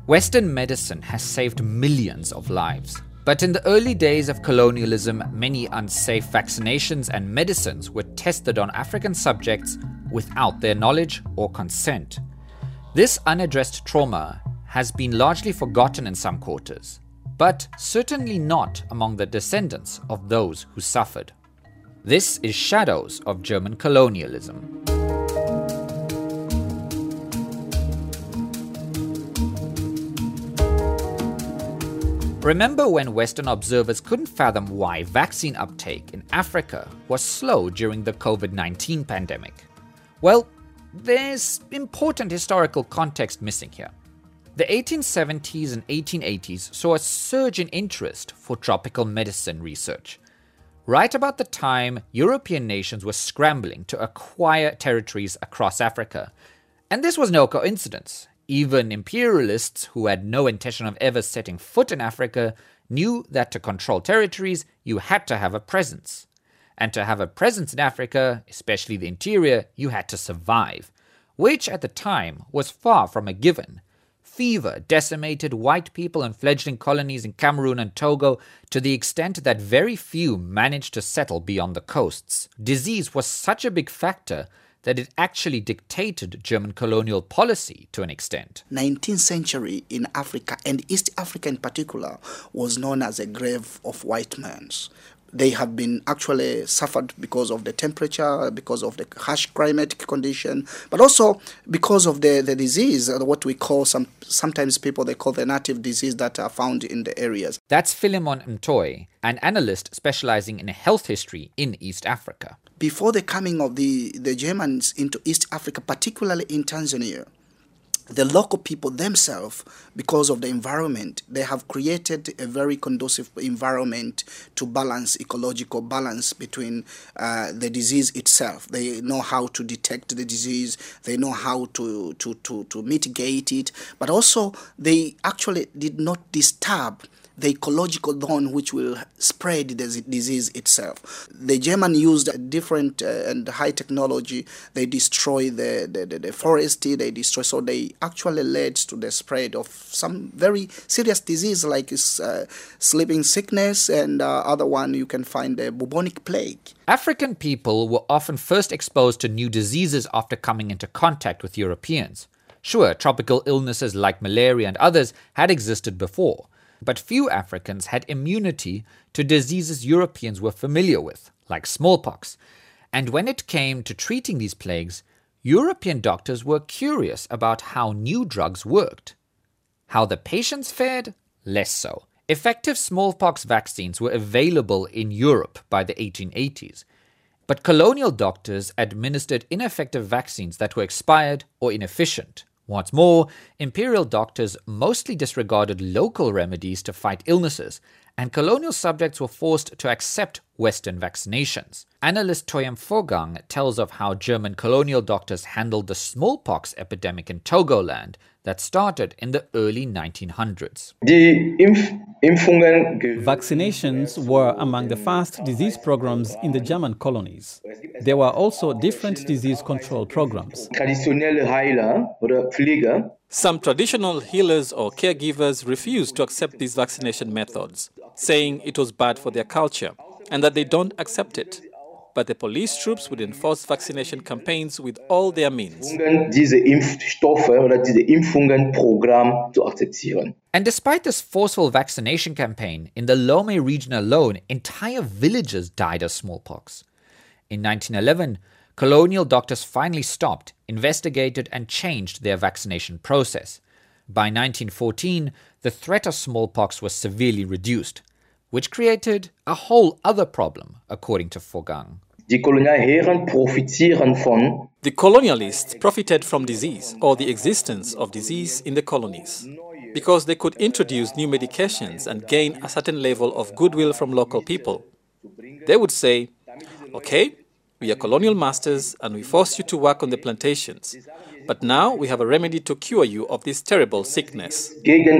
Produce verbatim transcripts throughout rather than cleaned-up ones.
Western medicine has saved millions of lives. But in the early days of colonialism, many unsafe vaccinations and medicines were tested on African subjects without their knowledge or consent. This unaddressed trauma has been largely forgotten in some quarters, but certainly not among the descendants of those who suffered. This is Shadows of German Colonialism. Remember when Western observers couldn't fathom why vaccine uptake in Africa was slow during the covid nineteen pandemic? Well, there's important historical context missing here. The eighteen seventies and eighteen eighties saw a surge in interest for tropical medicine research. Right about the time European nations were scrambling to acquire territories across Africa. And this was no coincidence. Even imperialists who had no intention of ever setting foot in Africa knew that to control territories, you had to have a presence. And to have a presence in Africa, especially the interior, you had to survive, which at the time was far from a given. Fever decimated white people in fledgling colonies in Cameroon and Togo to the extent that very few managed to settle beyond the coasts. Disease was such a big factor that it actually dictated German colonial policy to an extent. nineteenth century in Africa, and East Africa in particular, was known as a grave of white men. They have been actually suffered because of the temperature, because of the harsh climatic condition, but also because of the, the disease, what we call, some sometimes people, they call the native disease that are found in the areas. That's Philemon Mtoy, an analyst specializing in health history in East Africa. Before the coming of the, the Germans into East Africa, particularly in Tanzania, the local people themselves, because of the environment, they have created a very conducive environment to balance, ecological balance between uh, the disease itself. They know how to detect the disease, they know how to, to, to, to mitigate it, but also they actually did not disturb the ecological zone which will spread the disease itself. The Germans used different uh, and high technology. They destroy the, the, the, the forest, they destroy, so they actually led to the spread of some very serious disease like uh, sleeping sickness, and uh, other one you can find the bubonic plague. African people were often first exposed to new diseases after coming into contact with Europeans. Sure, tropical illnesses like malaria and others had existed before, but few Africans had immunity to diseases Europeans were familiar with, like smallpox. And when it came to treating these plagues, European doctors were curious about how new drugs worked. How the patients fared? Less so. Effective smallpox vaccines were available in Europe by the eighteen eighties, but colonial doctors administered ineffective vaccines that were expired or inefficient. What's more, imperial doctors mostly disregarded local remedies to fight illnesses, and colonial subjects were forced to accept Western vaccinations. Analyst Toyam Fogang tells of how German colonial doctors handled the smallpox epidemic in Togoland that started in the early nineteen hundreds. Vaccinations were among the first disease programs in the German colonies. There were also different disease control programs. Some traditional healers or caregivers refused to accept these vaccination methods, saying it was bad for their culture and that they don't accept it. But the police troops would enforce vaccination campaigns with all their means. And despite this forceful vaccination campaign, in the Lomé region alone, entire villages died of smallpox. In nineteen eleven, colonial doctors finally stopped, investigated, and changed their vaccination process. By nineteen fourteen, the threat of smallpox was severely reduced, which created a whole other problem, according to Fogang. The colonialists profited from disease or the existence of disease in the colonies because they could introduce new medications and gain a certain level of goodwill from local people. They would say, okay, we are colonial masters and we force you to work on the plantations, but now we have a remedy to cure you of this terrible sickness.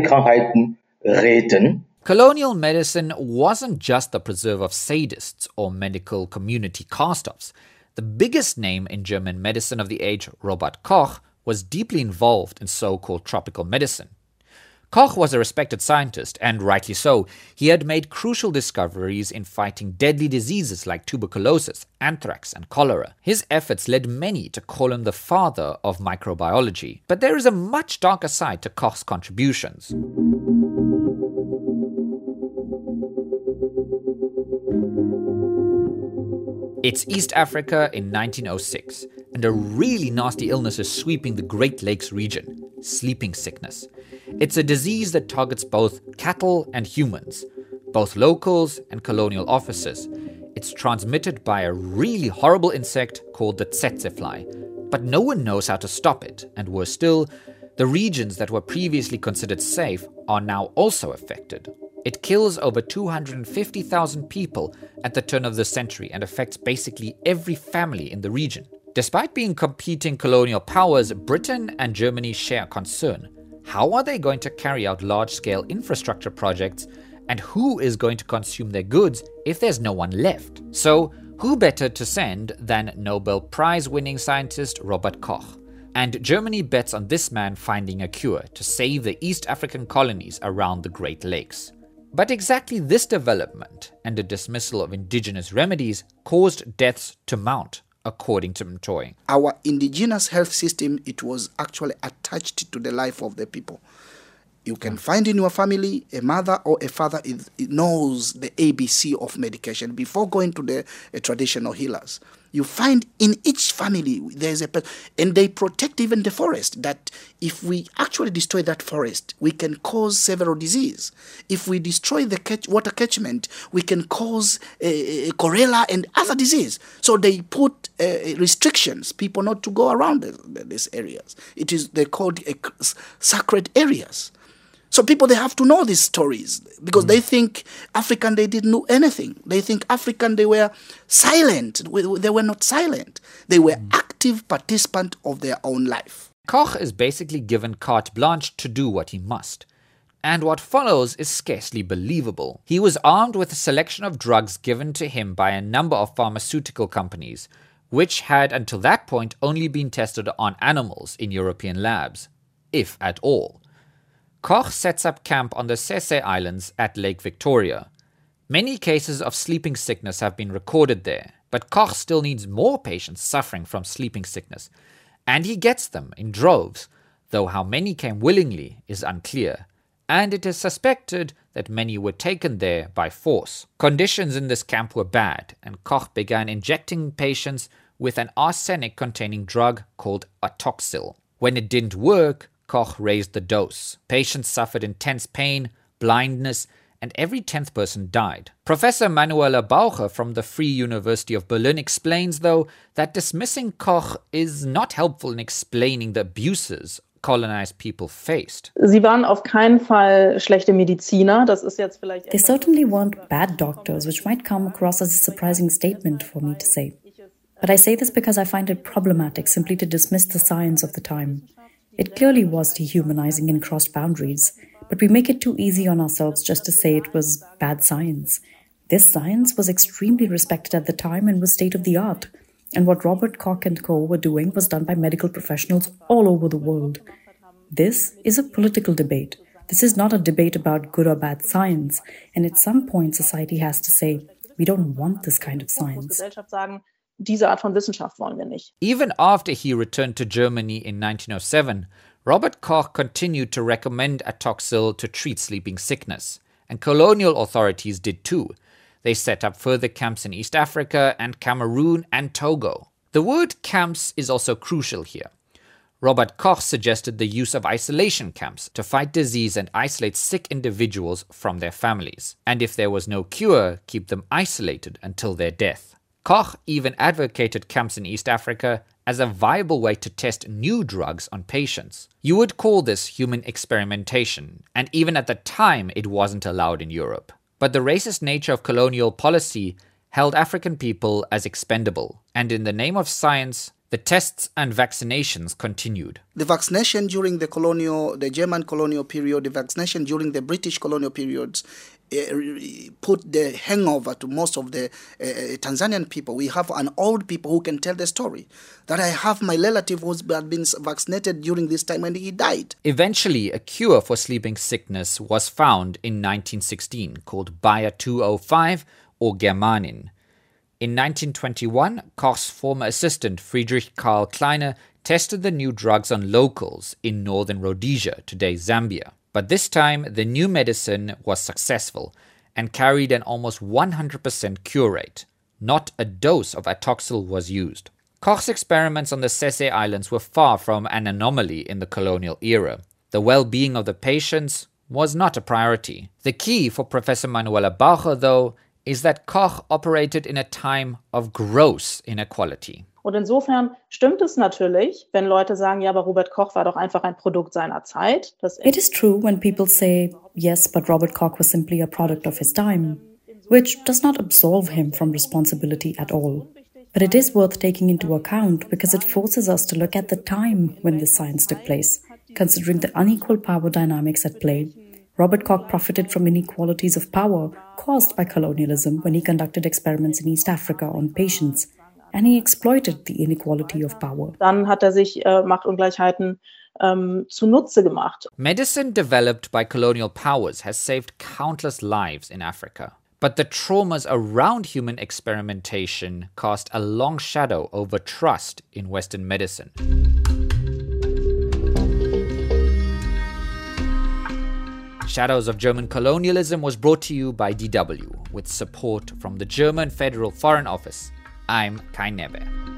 Colonial medicine wasn't just the preserve of sadists or medical community cast-offs. The biggest name in German medicine of the age, Robert Koch, was deeply involved in so-called tropical medicine. Koch was a respected scientist, and rightly so. He had made crucial discoveries in fighting deadly diseases like tuberculosis, anthrax, and cholera. His efforts led many to call him the father of microbiology. But there is a much darker side to Koch's contributions. It's East Africa in nineteen oh six, and a really nasty illness is sweeping the Great Lakes region: sleeping sickness. It's a disease that targets both cattle and humans, both locals and colonial officers. It's transmitted by a really horrible insect called the tsetse fly, but no one knows how to stop it, and worse still, the regions that were previously considered safe are now also affected. It kills over two hundred fifty thousand people at the turn of the century and affects basically every family in the region. Despite being competing colonial powers, Britain and Germany share concern. How are they going to carry out large-scale infrastructure projects, and who is going to consume their goods if there's no one left? So, who better to send than Nobel Prize-winning scientist Robert Koch? And Germany bets on this man finding a cure to save the East African colonies around the Great Lakes. But exactly this development and the dismissal of indigenous remedies caused deaths to mount, according to Mtoy. Our indigenous health system, it was actually attached to the life of the people. You can find in your family a mother or a father is, knows the A B C of medication before going to the uh, traditional healers. You find in each family there is a person, and they protect even the forest, that if we actually destroy that forest, we can cause several diseases. If we destroy the catch, water catchment, we can cause uh, cholera and other disease. So they put uh, restrictions, people not to go around the, the, these areas. It is, they called uh, sacred areas. So people, they have to know these stories because mm. they think African, they didn't know anything. They think African, they were silent. They were not silent. They were mm. active participants of their own life. Koch is basically given carte blanche to do what he must. And what follows is scarcely believable. He was armed with a selection of drugs given to him by a number of pharmaceutical companies, which had until that point only been tested on animals in European labs, if at all. Koch sets up camp on the Sese Islands at Lake Victoria. Many cases of sleeping sickness have been recorded there, but Koch still needs more patients suffering from sleeping sickness, and he gets them in droves, though how many came willingly is unclear, and it is suspected that many were taken there by force. Conditions in this camp were bad, and Koch began injecting patients with an arsenic-containing drug called atoxyl. When it didn't work, Koch raised the dose. Patients suffered intense pain, blindness, and every tenth person died. Professor Manuela Baucher from the Free University of Berlin explains, though, that dismissing Koch is not helpful in explaining the abuses colonized people faced. Sie waren auf keinen Fall schlechte Mediziner. Das ist jetzt vielleicht They certainly weren't bad doctors, which might come across as a surprising statement for me to say. But I say this because I find it problematic simply to dismiss the science of the time. It clearly was dehumanizing and crossed boundaries, but we make it too easy on ourselves just to say it was bad science. This science was extremely respected at the time and was state-of-the-art, and what Robert Koch and co. were doing was done by medical professionals all over the world. This is a political debate. This is not a debate about good or bad science, and at some point society has to say, we don't want this kind of science. Diese Art von Wissenschaft wollen wir nicht. Even after he returned to Germany in nineteen oh seven, Robert Koch continued to recommend atoxyl to treat sleeping sickness, and colonial authorities did too. They set up further camps in East Africa and Cameroon and Togo. The word camps is also crucial here. Robert Koch suggested the use of isolation camps to fight disease and isolate sick individuals from their families, and if there was no cure, keep them isolated until their death. Koch even advocated camps in East Africa as a viable way to test new drugs on patients. You would call this human experimentation, and even at the time it wasn't allowed in Europe. But the racist nature of colonial policy held African people as expendable, and in the name of science, The tests and vaccinations continued. The vaccination during the colonial, the German colonial period, the vaccination during the British colonial periods uh, put the hangover to most of the uh, Tanzanian people. We have an old people who can tell the story that I have my relative who had been vaccinated during this time and he died. Eventually, a cure for sleeping sickness was found in nineteen sixteen called Bayer two oh five or Germanin. In nineteen twenty-one, Koch's former assistant Friedrich Karl Kleiner tested the new drugs on locals in northern Rhodesia, today Zambia. But this time, the new medicine was successful and carried an almost one hundred percent cure rate. Not a dose of atoxyl was used. Koch's experiments on the Sese Islands were far from an anomaly in the colonial era. The well-being of the patients was not a priority. The key for Professor Manuela Baucher, though, is that Koch operated in a time of gross inequality. Und insofern stimmt es natürlich, wenn Leute sagen, ja, aber Robert Koch war doch einfach ein Produkt seiner Zeit. Das It is true when people say, yes, but Robert Koch was simply a product of his time, which does not absolve him from responsibility at all. But it is worth taking into account because it forces us to look at the time when this science took place, considering the unequal power dynamics at play. Robert Koch profited from inequalities of power caused by colonialism when he conducted experiments in East Africa on patients, and he exploited the inequality of power. Dann hat er sich äh, Machtungleichheiten ähm, zunutze gemacht. Medicine developed by colonial powers has saved countless lives in Africa. But the traumas around human experimentation cast a long shadow over trust in Western medicine. Shadows of German Colonialism was brought to you by D W with support from the German Federal Foreign Office. I'm Kai Nebe.